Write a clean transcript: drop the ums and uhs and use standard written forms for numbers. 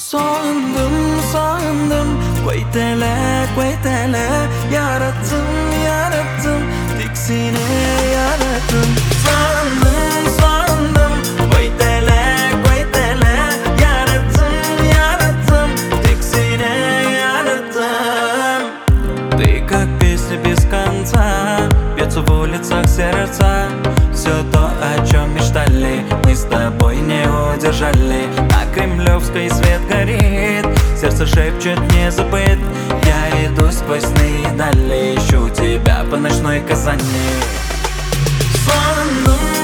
Sağındım Koytele Yarattım Tiksine yarattım Sağındım Koytele Yarattım Tiksine yarattым. Ты как песня без конца, бьется в улицах сердца. Все то, о чем мечтали, мы с тобой не удержали. На Кремлевской свет горит, сердце шепчет не забыть. Я иду сквозь сны и дали, ищу тебя по ночной Казани. Сонным